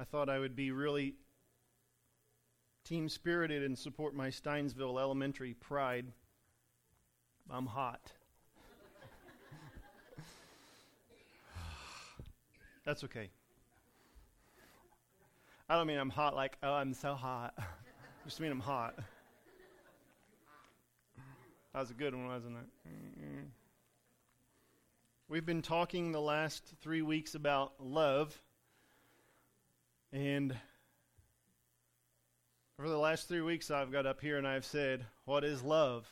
I thought I would be really team-spirited and support my Steinsville Elementary pride. I'm hot. That's okay. I don't mean I'm hot like, oh, I'm so hot. I just mean I'm hot. That was a good one, wasn't it? Mm-mm. We've been talking the last 3 weeks about love. And for the last 3 weeks I've got up here and I've said, what is love?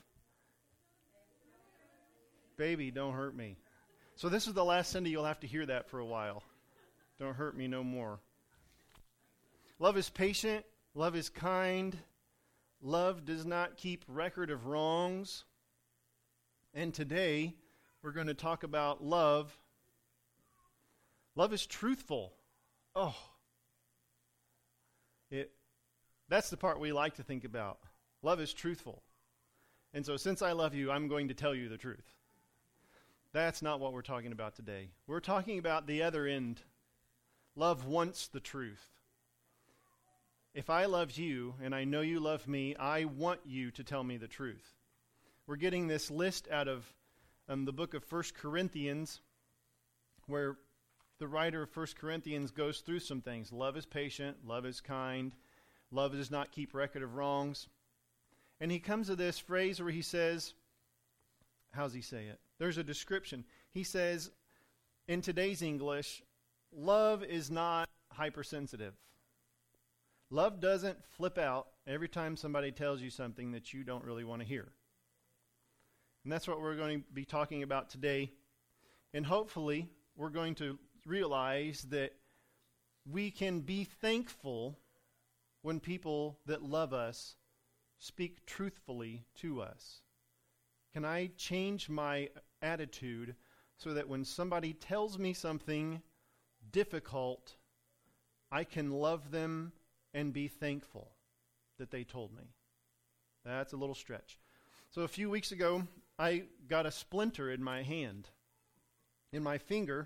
Baby, don't hurt me. So this is the last Sunday you'll have to hear that for a while. Don't hurt me no more. Love is patient. Love is kind. Love does not keep record of wrongs. And today we're going to talk about love. Love is truthful. Oh. That's the part we like to think about. Love is truthful. And so since I love you, I'm going to tell you the truth. That's not what we're talking about today. We're talking about the other end. Love wants the truth. If I love you, and I know you love me, I want you to tell me the truth. We're getting this list out of the book of 1 Corinthians, where the writer of 1 Corinthians goes through some things. Love is patient. Love is kind. Love does not keep record of wrongs. And he comes to this phrase where he says, how does he say it? There's a description. He says, in today's English, love is not hypersensitive. Love doesn't flip out every time somebody tells you something that you don't really want to hear. And that's what we're going to be talking about today. And hopefully, we're going to realize that we can be thankful when people that love us speak truthfully to us. Can I change my attitude so that when somebody tells me something difficult, I can love them and be thankful that they told me? That's a little stretch. So a few weeks ago, I got a splinter in my hand. In my finger,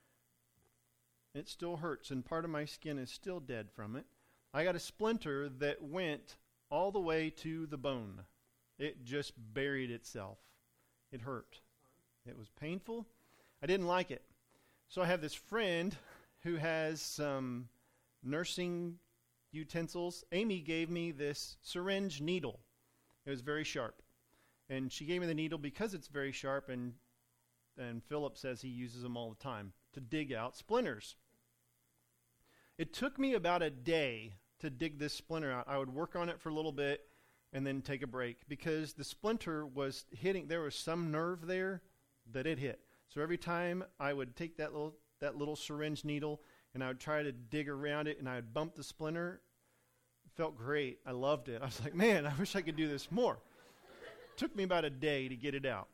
it still hurts, and part of my skin is still dead from it. I got a splinter that went all the way to the bone. It just buried itself. It hurt. It was painful. I didn't like it. So I have this friend who has some nursing utensils. Amy gave me this syringe needle. It was very sharp. And she gave me the needle because it's very sharp, and Philip says he uses them all the time to dig out splinters. It took me about a day to dig this splinter out. I would work on it for a little bit and then take a break because the splinter was hitting. There was some nerve there that it hit. So every time I would take that little syringe needle and I would try to dig around it and I would bump the splinter. It felt great. I loved it. I was like, man, I wish I could do this more. It took me about a day to get it out.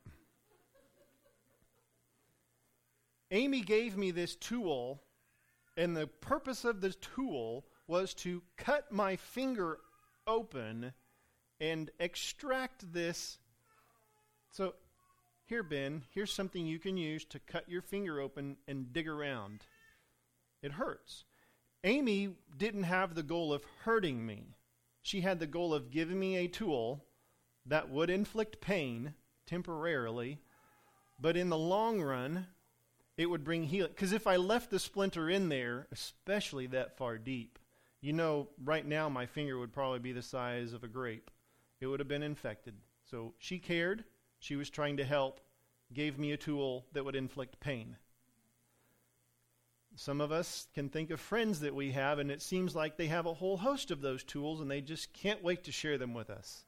Amy gave me this tool, and the purpose of this tool was to cut my finger open and extract this. So here, Ben, here's something you can use to cut your finger open and dig around. It hurts. Amy didn't have the goal of hurting me. She had the goal of giving me a tool that would inflict pain temporarily, but in the long run, it would bring healing. Because if I left the splinter in there, especially that far deep, you know, right now my finger would probably be the size of a grape. It would have been infected. So she cared. She was trying to help, gave me a tool that would inflict pain. Some of us can think of friends that we have, and it seems like they have a whole host of those tools, and they just can't wait to share them with us.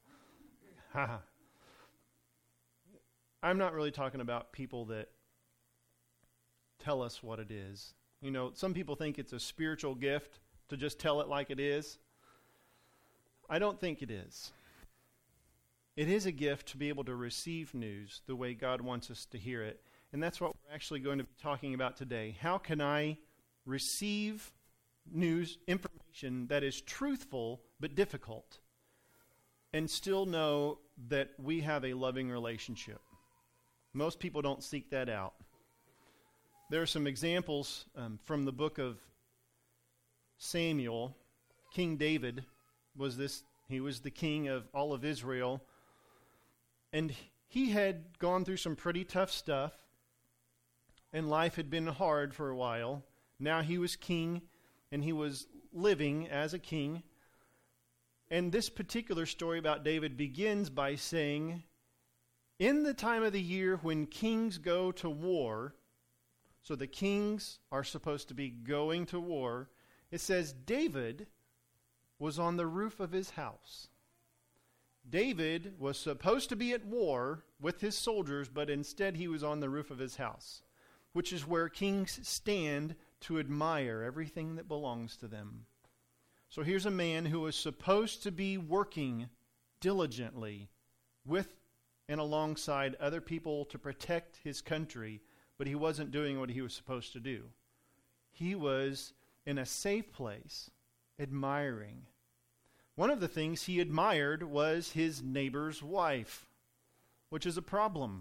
I'm not really talking about people that tell us what it is. You know, some people think it's a spiritual gift to just tell it like it is. I don't think it is. It is a gift to be able to receive news the way God wants us to hear it. And that's what we're actually going to be talking about today. How can I receive news, information that is truthful but difficult, and still know that we have a loving relationship? Most people don't seek that out. There are some examples from the book of Samuel, King David he was the king of all of Israel, and he had gone through some pretty tough stuff, and life had been hard for a while. Now he was king, and he was living as a king. And this particular story about David begins by saying, in the time of the year when kings go to war, so the kings are supposed to be going to war, it says David was on the roof of his house. David was supposed to be at war with his soldiers, but instead he was on the roof of his house, which is where kings stand to admire everything that belongs to them. So here's a man who was supposed to be working diligently with and alongside other people to protect his country, but he wasn't doing what he was supposed to do. He was in a safe place, admiring. One of the things he admired was his neighbor's wife, which is a problem.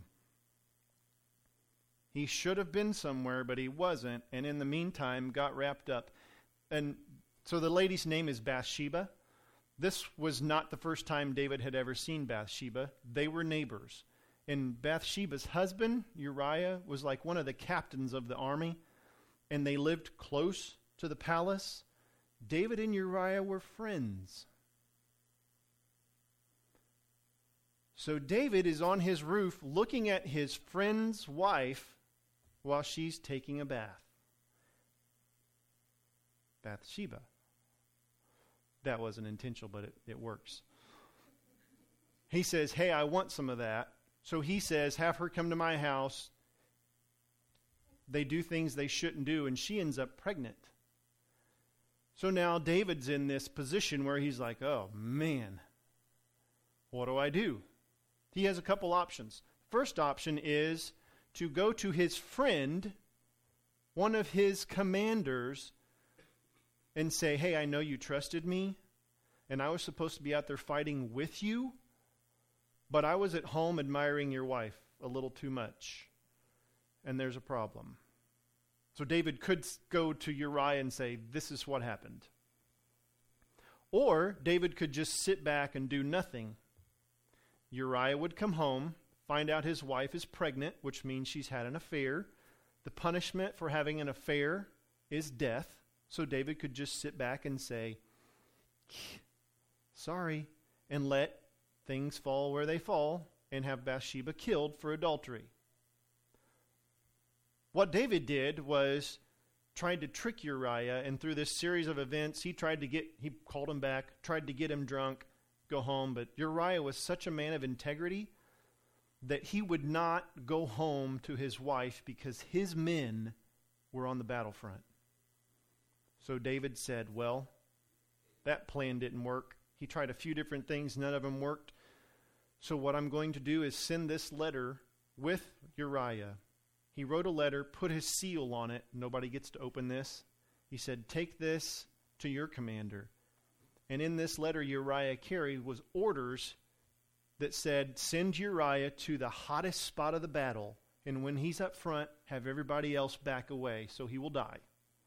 He should have been somewhere, but he wasn't, and in the meantime got wrapped up. And so the lady's name is Bathsheba. This was not the first time David had ever seen Bathsheba. They were neighbors. And Bathsheba's husband, Uriah, was like one of the captains of the army, and they lived close to the palace. David and Uriah were friends. So David is on his roof looking at his friend's wife while she's taking a bath. Bathsheba. That wasn't intentional, but it works. He says, hey, I want some of that. So he says, have her come to my house. They do things they shouldn't do, and she ends up pregnant. So now David's in this position where he's like, oh, man, what do I do? He has a couple options. First option is to go to his friend, one of his commanders, and say, hey, I know you trusted me, and I was supposed to be out there fighting with you, but I was at home admiring your wife a little too much, and there's a problem. So David could go to Uriah and say, this is what happened. Or David could just sit back and do nothing. Uriah would come home, find out his wife is pregnant, which means she's had an affair. The punishment for having an affair is death. So David could just sit back and say, sorry, and let things fall where they fall and have Bathsheba killed for adultery. What David did was tried to trick Uriah, and through this series of events, he called him back, tried to get him drunk, go home, but Uriah was such a man of integrity that he would not go home to his wife because his men were on the battlefront. So David said, well, that plan didn't work. He tried a few different things, none of them worked. So what I'm going to do is send this letter with Uriah. He wrote a letter, put his seal on it. Nobody gets to open this. He said, take this to your commander. And in this letter Uriah carried was orders that said, send Uriah to the hottest spot of the battle, and when he's up front, have everybody else back away, so he will die.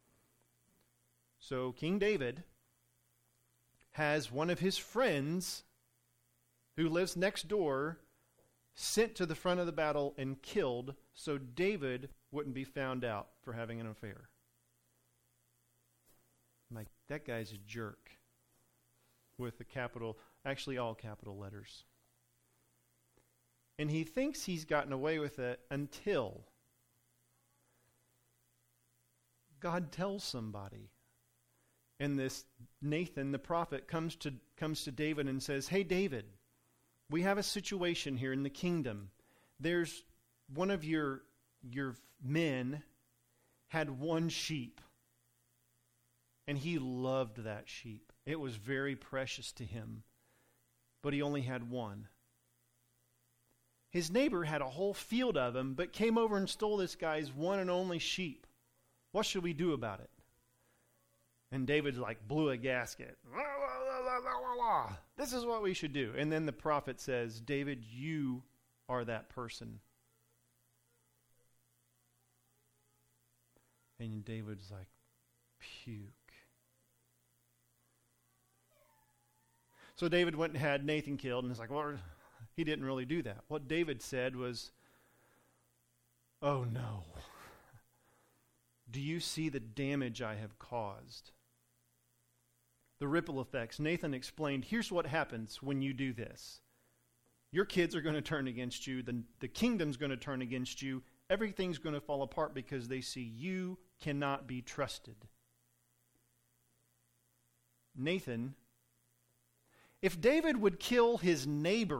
So King David has one of his friends who lives next door sent to the front of the battle and killed so David wouldn't be found out for having an affair. I'm like, that guy's a jerk. With the capital, actually all capital letters. And he thinks he's gotten away with it until God tells somebody. And this Nathan, the prophet, comes to David and says, hey, David, we have a situation here in the kingdom. There's one of your men had one sheep, and he loved that sheep. It was very precious to him, but he only had one. His neighbor had a whole field of them, but came over and stole this guy's one and only sheep. What should we do about it? And David blew a gasket. This is what we should do. And then the prophet says, David, you are that person. And David's like, puke. So David went and had Nathan killed, and it's like, well, he didn't really do that. What David said was, oh no, do you see the damage I have caused? The ripple effects. Nathan explained, here's what happens when you do this. Your kids are going to turn against you. The kingdom's going to turn against you. Everything's going to fall apart because they see you cannot be trusted. Nathan, if David would kill his neighbor,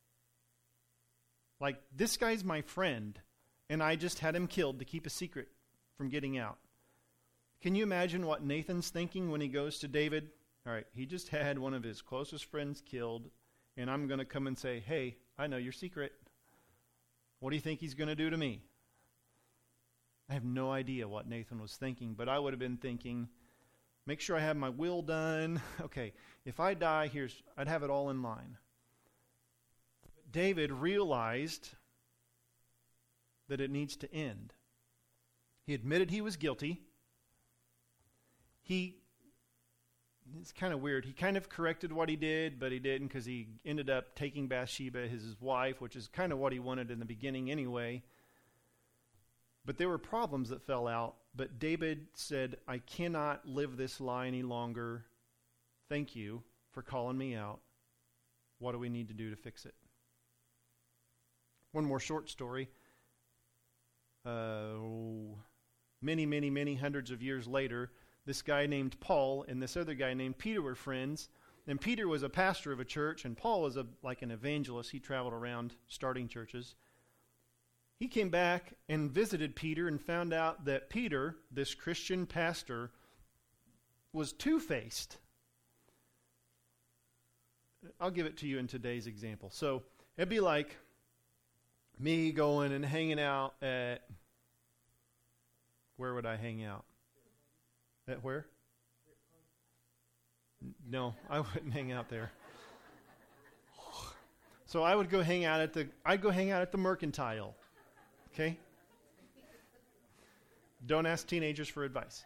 like, this guy's my friend, and I just had him killed to keep a secret from getting out. Can you imagine what Nathan's thinking when he goes to David? All right, he just had one of his closest friends killed, and I'm going to come and say, hey, I know your secret. What do you think he's going to do to me? I have no idea what Nathan was thinking, but I would have been thinking, make sure I have my will done. Okay, if I die, I'd have it all in line. David realized that it needs to end. He admitted he was guilty. It's kind of weird. He kind of corrected what he did, but he didn't, because he ended up taking Bathsheba, his wife, which is kind of what he wanted in the beginning anyway. But there were problems that fell out. But David said, I cannot live this lie any longer. Thank you for calling me out. What do we need to do to fix it? One more short story. Many hundreds of years later, this guy named Paul and this other guy named Peter were friends. And Peter was a pastor of a church, and Paul was like an evangelist. He traveled around starting churches. He came back and visited Peter and found out that Peter, this Christian pastor, was two-faced. I'll give it to you in today's example. So it'd be like me going and hanging out at, where would I hang out? At where? No, I wouldn't hang out there. So I would go hang out at the Mercantile. Okay? Don't ask teenagers for advice.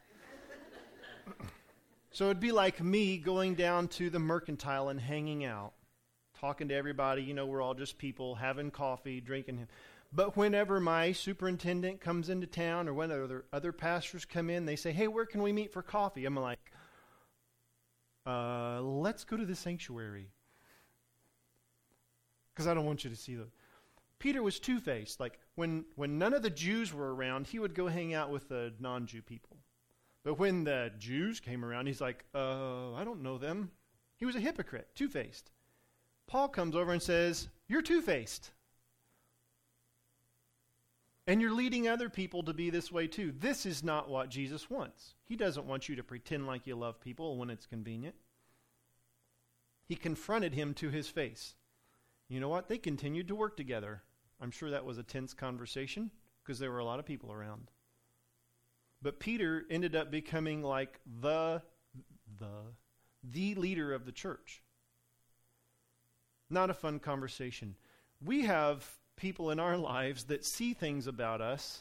So it'd be like me going down to the Mercantile and hanging out, talking to everybody. We're all just people, having coffee, drinking. But whenever my superintendent comes into town, or when other pastors come in, they say, hey, where can we meet for coffee? I'm like, let's go to the sanctuary. Because I don't want you to see that. Peter was two-faced. Like, when none of the Jews were around, he would go hang out with the non-Jew people. But when the Jews came around, he's like, I don't know them. He was a hypocrite, two-faced. Paul comes over and says, you're two-faced. And you're leading other people to be this way too. This is not what Jesus wants. He doesn't want you to pretend like you love people when it's convenient. He confronted him to his face. You know what? They continued to work together. I'm sure that was a tense conversation because there were a lot of people around. But Peter ended up becoming like the leader of the church. Not a fun conversation. We have people in our lives that see things about us,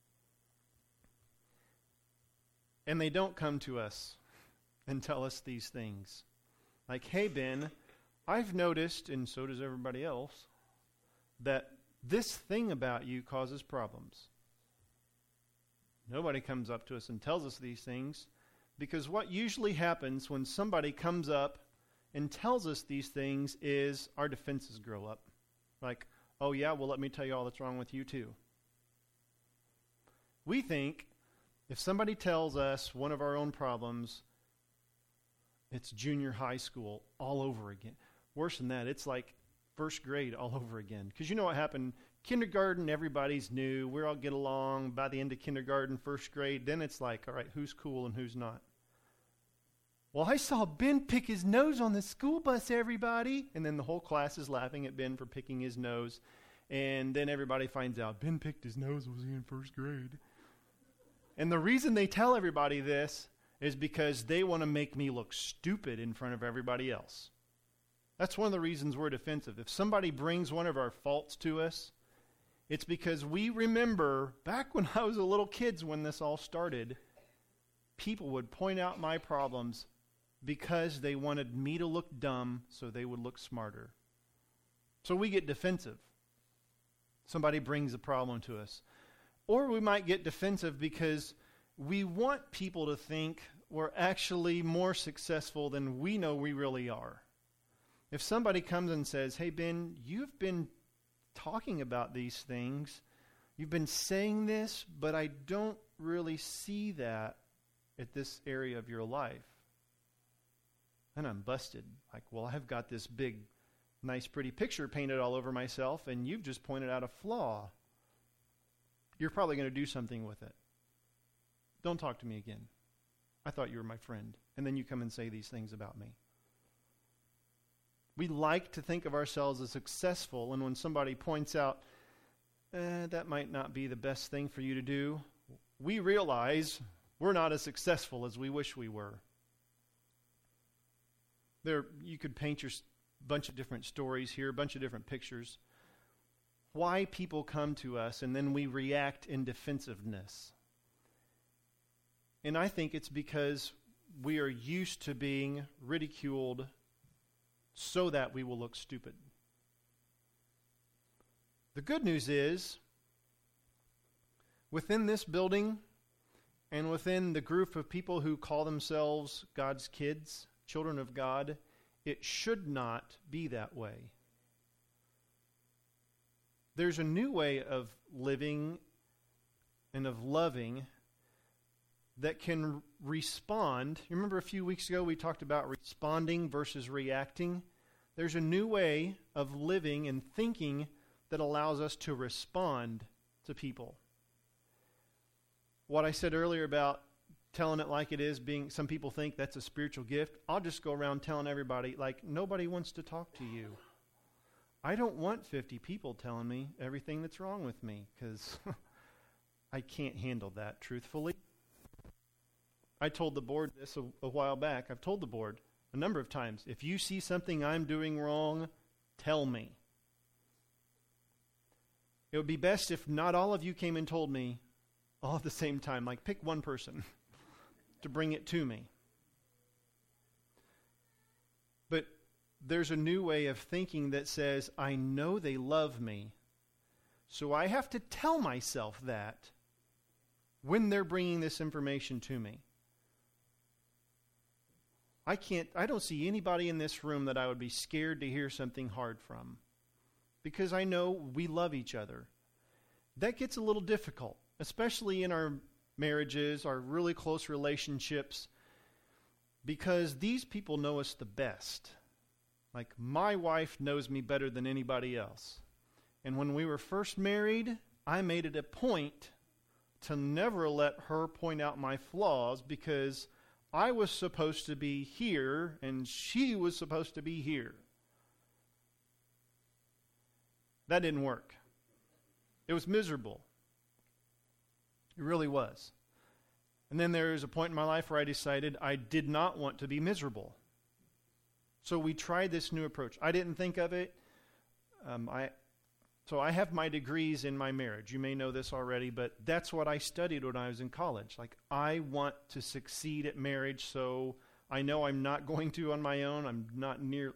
and they don't come to us and tell us these things. Like, hey, Ben, I've noticed, and so does everybody else, that this thing about you causes problems. Nobody comes up to us and tells us these things, because what usually happens when somebody comes up and tells us these things is our defenses grow up. Like, oh yeah, well let me tell you all that's wrong with you too. We think if somebody tells us one of our own problems, it's junior high school all over again. Worse than that, it's like first grade all over again. Because you know what happened? Kindergarten, everybody's new. We all get along. By the end of kindergarten, first grade, then it's like, all right, who's cool and who's not? Well, I saw Ben pick his nose on the school bus, everybody. And then the whole class is laughing at Ben for picking his nose. And then everybody finds out Ben picked his nose, was he in first grade? And the reason they tell everybody this is because they want to make me look stupid in front of everybody else. That's one of the reasons we're defensive. If somebody brings one of our faults to us, it's because we remember back when I was a little kid when this all started, people would point out my problems because they wanted me to look dumb so they would look smarter. So we get defensive. Somebody brings a problem to us. Or we might get defensive because we want people to think we're actually more successful than we know we really are. If somebody comes and says, hey, Ben, you've been talking about these things, you've been saying this, but I don't really see that at this area of your life. And I'm busted. Like, well, I've got this big, nice, pretty picture painted all over myself, and you've just pointed out a flaw. You're probably going to do something with it. Don't talk to me again. I thought you were my friend. And then you come and say these things about me. We like to think of ourselves as successful, and when somebody points out, that might not be the best thing for you to do, we realize we're not as successful as we wish we were. You could paint your bunch of different stories here, a bunch of different pictures. Why people come to us and then we react in defensiveness. And I think it's because we are used to being ridiculed so that we will look stupid. The good news is, within this building and within the group of people who call themselves God's kids, children of God, it should not be that way. There's a new way of living and of loving that can respond. You remember a few weeks ago we talked about responding versus reacting? There's a new way of living and thinking that allows us to respond to people. What I said earlier about telling it like it is, some people think that's a spiritual gift. I'll just go around telling everybody, like, nobody wants to talk to you. I don't want 50 people telling me everything that's wrong with me, because I can't handle that, truthfully. I told the board this a while back. I've told the board a number of times, if you see something I'm doing wrong, tell me. It would be best if not all of you came and told me all at the same time. Like, pick one person to bring it to me. But there's a new way of thinking that says, I know they love me, so I have to tell myself that when they're bringing this information to me. I don't see anybody in this room that I would be scared to hear something hard from, because I know we love each other. That gets a little difficult, especially in our marriages, our really close relationships, because these people know us the best. Like, my wife knows me better than anybody else. And when we were first married, I made it a point to never let her point out my flaws, because I was supposed to be here and she was supposed to be here. That didn't work. It was miserable. It really was. And then there was a point in my life where I decided I did not want to be miserable. So we tried this new approach. I didn't think of it. So I have my degrees in my marriage. You may know this already, but that's what I studied when I was in college. Like, I want to succeed at marriage, so I know I'm not going to on my own. I'm not going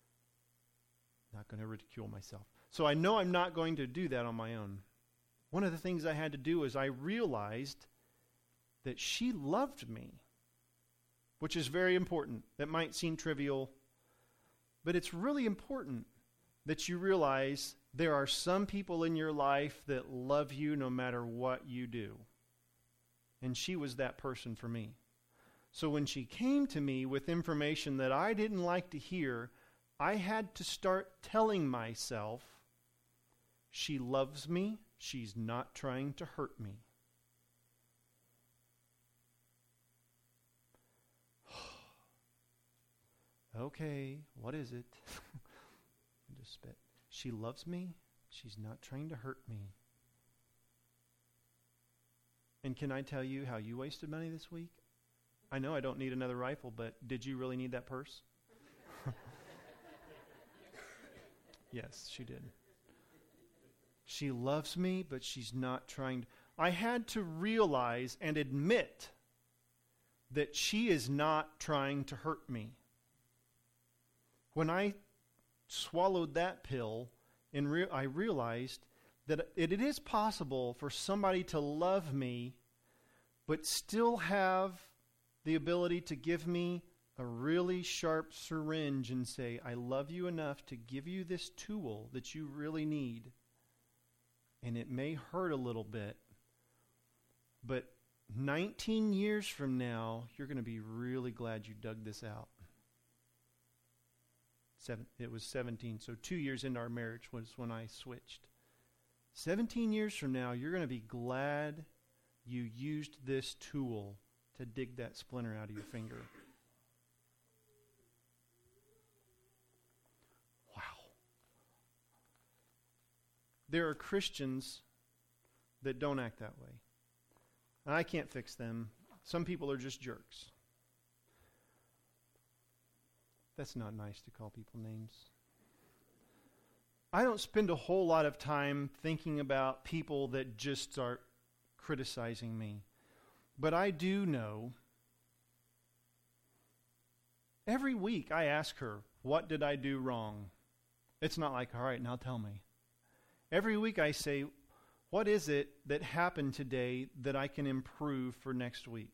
to ridicule myself. So I know I'm not going to do that on my own. One of the things I had to do is I realized that she loved me, which is very important. That might seem trivial, but it's really important that you realize there are some people in your life that love you no matter what you do. And she was that person for me. So when she came to me with information that I didn't like to hear, I had to start telling myself, she loves me, she's not trying to hurt me. Okay, what is it? Just spit. She loves me. She's not trying to hurt me. And can I tell you how you wasted money this week? I know I don't need another rifle, but did you really need that purse? Yes, she did. She loves me, but she's not trying to. I had to realize and admit that she is not trying to hurt me. When I swallowed that pill, and I realized that it is possible for somebody to love me, but still have the ability to give me a really sharp syringe and say, I love you enough to give you this tool that you really need. And it may hurt a little bit, but 19 years from now, you're going to be really glad you dug this out. It was 17, so 2 years into our marriage was when I switched. 17 years from now, you're going to be glad you used this tool to dig that splinter out of your finger. Wow. There are Christians that don't act that way. And I can't fix them. Some people are just jerks. That's not nice to call people names. I don't spend a whole lot of time thinking about people that just start criticizing me. But I do know, every week I ask her, what did I do wrong? It's not like, all right, now tell me. Every week I say, what is it that happened today that I can improve for next week?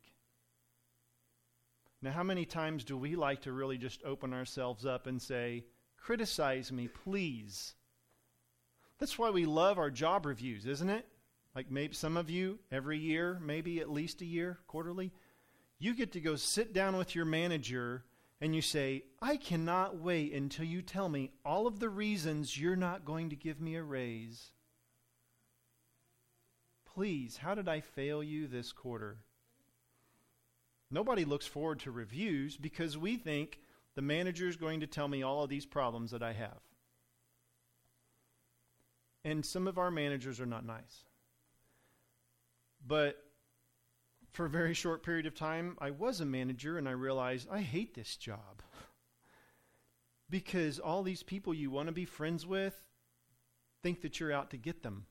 Now, how many times do we like to really just open ourselves up and say, criticize me, please? That's why we love our job reviews, isn't it? Like maybe some of you, every year, maybe at least a year, quarterly, you get to go sit down with your manager and you say, I cannot wait until you tell me all of the reasons you're not going to give me a raise. Please, how did I fail you this quarter? Nobody looks forward to reviews because we think the manager is going to tell me all of these problems that I have. And some of our managers are not nice. But for a very short period of time, I was a manager and I realized I hate this job. Because all these people you want to be friends with think that you're out to get them.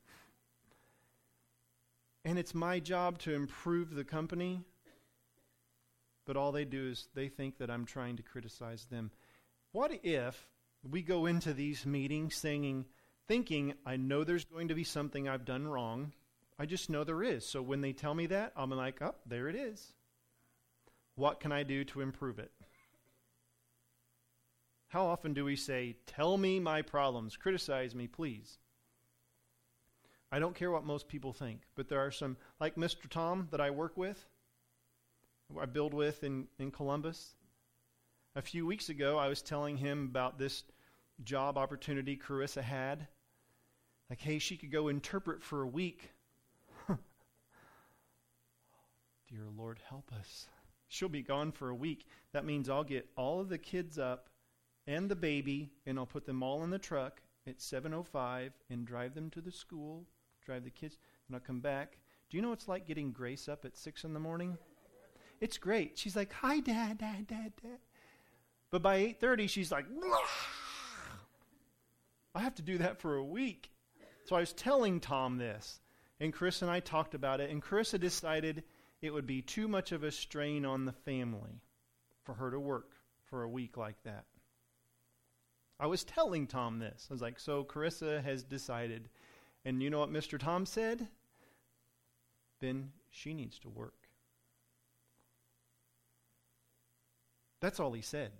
And it's my job to improve the company. But all they do is they think that I'm trying to criticize them. What if we go into these meetings thinking, I know there's going to be something I've done wrong. I just know there is. So when they tell me that, I'm like, oh, there it is. What can I do to improve it? How often do we say, tell me my problems, criticize me, please? I don't care what most people think, but there are some, like Mr. Tom that I work with, I build with in Columbus. A few weeks ago, I was telling him about this job opportunity Carissa had. Like, hey, she could go interpret for a week. Dear Lord, help us. She'll be gone for a week. That means I'll get all of the kids up and the baby, and I'll put them all in the truck at 7:05 and drive them to the school, drive the kids, and I'll come back. Do you know what it's like getting Grace up at 6 in the morning? It's great. She's like, hi, Dad, Dad, Dad, Dad. But by 8:30, she's like, blah. I have to do that for a week. So I was telling Tom this, and Chris and I talked about it, and Carissa decided it would be too much of a strain on the family for her to work for a week like that. I was telling Tom this. I was like, so Carissa has decided. And you know what Mr. Tom said? Ben, she needs to work. That's all he said.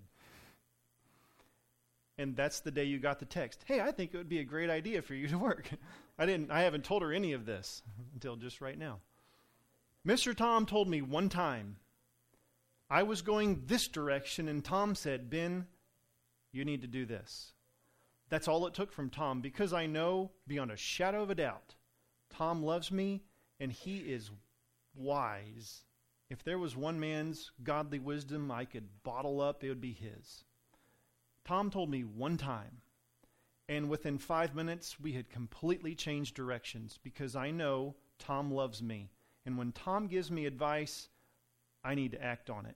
And that's the day you got the text. Hey, I think it would be a great idea for you to work. I haven't told her any of this until just right now. Mr. Tom told me one time, I was going this direction, and Tom said, Ben, you need to do this. That's all it took from Tom, because I know beyond a shadow of a doubt, Tom loves me, and he is wise. If there was one man's godly wisdom I could bottle up, it would be his. Tom told me one time, and within 5 minutes, we had completely changed directions, because I know Tom loves me. And when Tom gives me advice, I need to act on it.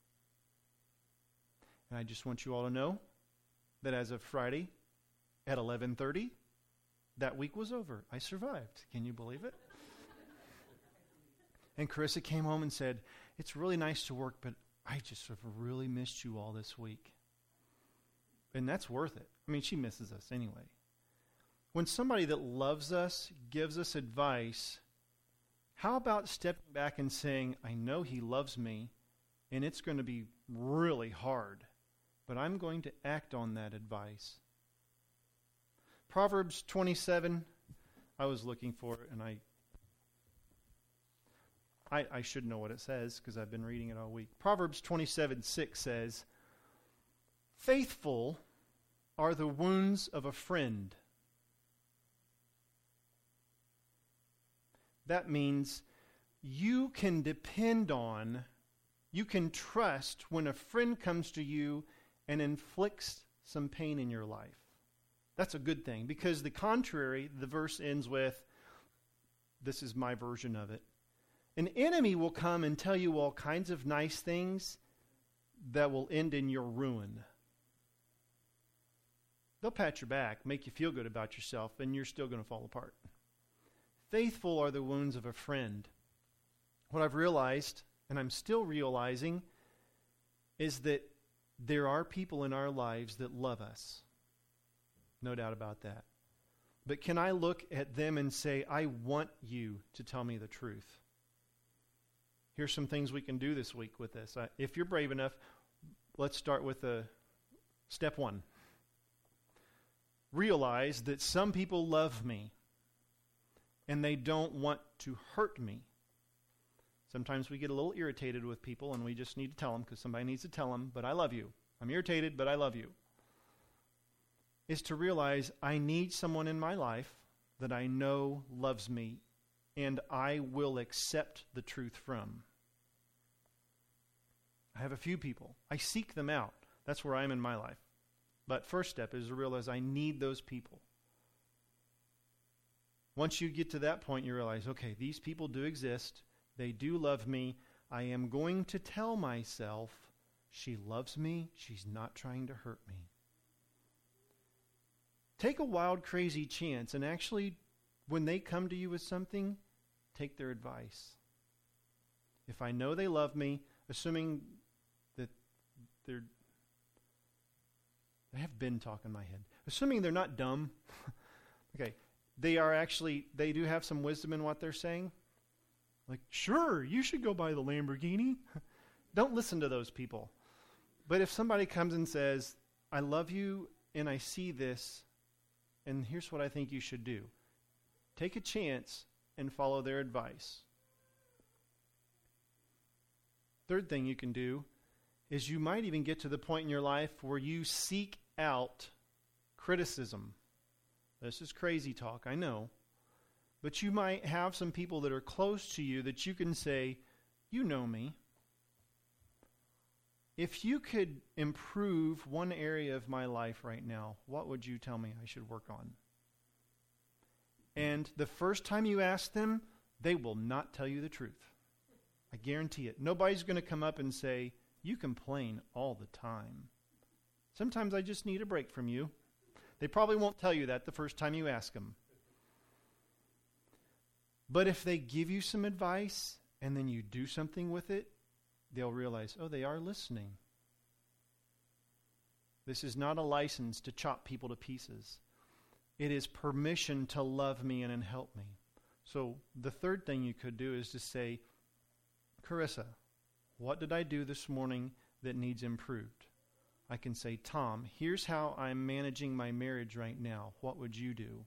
And I just want you all to know that as of Friday at 11:30, that week was over. I survived. Can you believe it? And Carissa came home and said, it's really nice to work, but I just have really missed you all this week. And that's worth it. I mean, she misses us anyway. When somebody that loves us gives us advice, how about stepping back and saying, I know he loves me, and it's going to be really hard, but I'm going to act on that advice. Proverbs 27, I was looking for it, and I should know what it says because I've been reading it all week. Proverbs 27:6 says, faithful are the wounds of a friend. That means you can depend on, you can trust when a friend comes to you and inflicts some pain in your life. That's a good thing, because the contrary, the verse ends with, this is my version of it, an enemy will come and tell you all kinds of nice things that will end in your ruin. They'll pat your back, make you feel good about yourself, and you're still going to fall apart. Faithful are the wounds of a friend. What I've realized, and I'm still realizing, is that there are people in our lives that love us. No doubt about that. But can I look at them and say, I want you to tell me the truth? Here's some things we can do this week with this. If you're brave enough, let's start with step 1. Realize that some people love me and they don't want to hurt me. Sometimes we get a little irritated with people and we just need to tell them because somebody needs to tell them, but I love you. I'm irritated, but I love you. Is to realize I need someone in my life that I know loves me and I will accept the truth from. I have a few people. I seek them out. That's where I am in my life. But first step is to realize I need those people. Once you get to that point, you realize, okay, these people do exist. They do love me. I am going to tell myself, she loves me. She's not trying to hurt me. Take a wild, crazy chance and actually, when they come to you with something, take their advice. If I know they love me, assuming that I have been talking in my head. Assuming they're not dumb, okay, they do have some wisdom in what they're saying. Like, sure, you should go buy the Lamborghini. Don't listen to those people. But if somebody comes and says, I love you and I see this, and here's what I think you should do. Take a chance and follow their advice. Third thing you can do is you might even get to the point in your life where you seek out criticism. This is crazy talk, I know. But you might have some people that are close to you that you can say, you know me. If you could improve one area of my life right now, what would you tell me I should work on? And the first time you ask them, they will not tell you the truth. I guarantee it. Nobody's going to come up and say, you complain all the time. Sometimes I just need a break from you. They probably won't tell you that the first time you ask them. But if they give you some advice and then you do something with it, they'll realize, oh, they are listening. This is not a license to chop people to pieces. It is permission to love me and help me. So the third thing you could do is to say, Carissa, what did I do this morning that needs improved? I can say, Tom, here's how I'm managing my marriage right now. What would you do?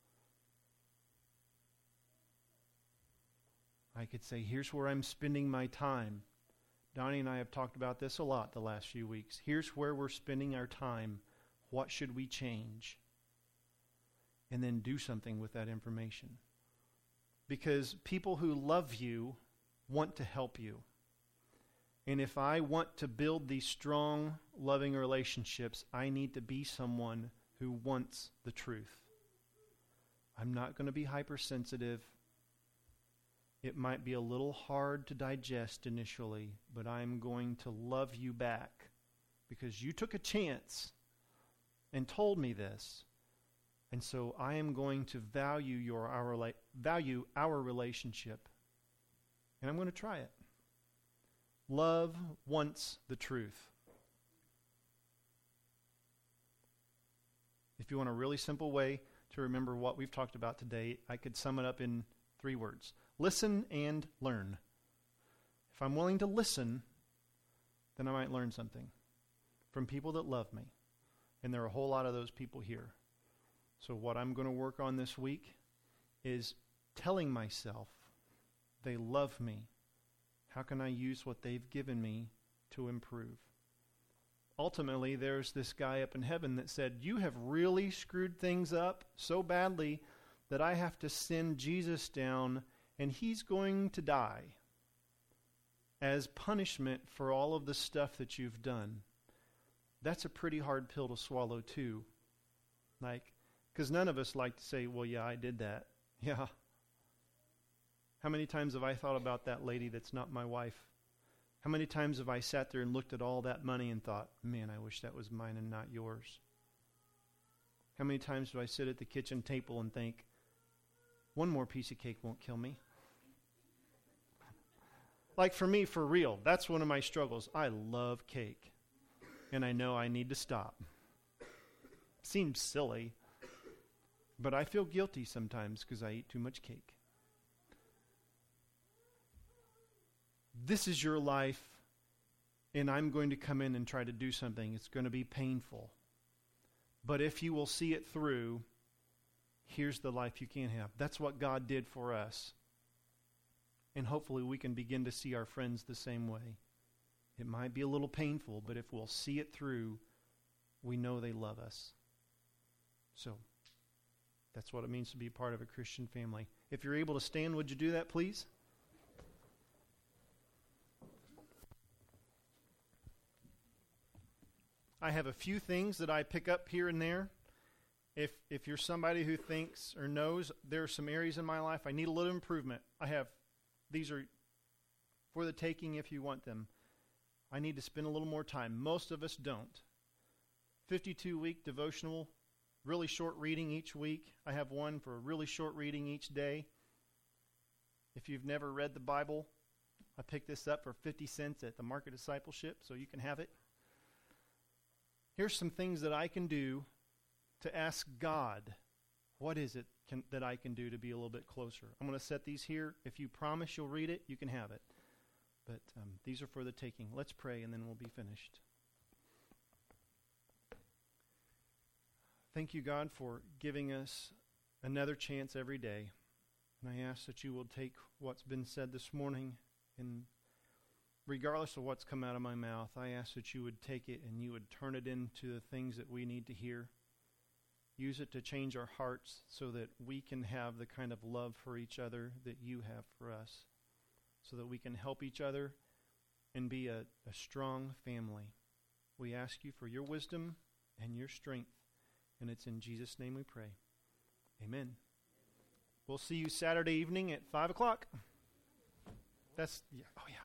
I could say, here's where I'm spending my time. Donnie and I have talked about this a lot the last few weeks. Here's where we're spending our time. What should we change? And then do something with that information. Because people who love you want to help you. And if I want to build these strong, loving relationships, I need to be someone who wants the truth. I'm not going to be hypersensitive. It might be a little hard to digest initially, but I'm going to love you back because you took a chance and told me this. And so I am going to value our relationship. And I'm going to try it. Love wants the truth. If you want a really simple way to remember what we've talked about today, I could sum it up in 3 words. Listen and learn. If I'm willing to listen, then I might learn something from people that love me. And there are a whole lot of those people here. So what I'm going to work on this week is telling myself they love me. How can I use what they've given me to improve? Ultimately, there's this guy up in heaven that said, you have really screwed things up so badly that I have to send Jesus down and he's going to die as punishment for all of the stuff that you've done. That's a pretty hard pill to swallow too. Because none of us like to say, well, yeah, I did that. Yeah. How many times have I thought about that lady that's not my wife? How many times have I sat there and looked at all that money and thought, man, I wish that was mine and not yours? How many times do I sit at the kitchen table and think, one more piece of cake won't kill me? Like for me, for real, that's one of my struggles. I love cake. And I know I need to stop. Seems silly, but I feel guilty sometimes because I eat too much cake. This is your life, and I'm going to come in and try to do something. It's going to be painful. But if you will see it through, here's the life you can have. That's what God did for us. And hopefully we can begin to see our friends the same way. It might be a little painful, but if we'll see it through, we know they love us. So, that's what it means to be part of a Christian family. If you're able to stand, would you do that, please? I have a few things that I pick up here and there. If you're somebody who thinks or knows there are some areas in my life I need a little improvement, these are for the taking if you want them. I need to spend a little more time. Most of us don't. 52-week devotional, really short reading each week. I have one for a really short reading each day. If you've never read the Bible, I picked this up for 50 cents at the Market Discipleship, so you can have it. Here's some things that I can do to ask God, what is it that I can do to be a little bit closer? I'm going to set these here. If you promise you'll read it, you can have it. But these are for the taking. Let's pray and then we'll be finished. Thank you, God, for giving us another chance every day. And I ask that you will take what's been said this morning, and regardless of what's come out of my mouth, I ask that you would take it and you would turn it into the things that we need to hear. Use it to change our hearts so that we can have the kind of love for each other that you have for us, so that we can help each other and be a strong family. We ask you for your wisdom and your strength, and it's in Jesus' name we pray. Amen. We'll see you Saturday evening at 5 o'clock. Oh yeah.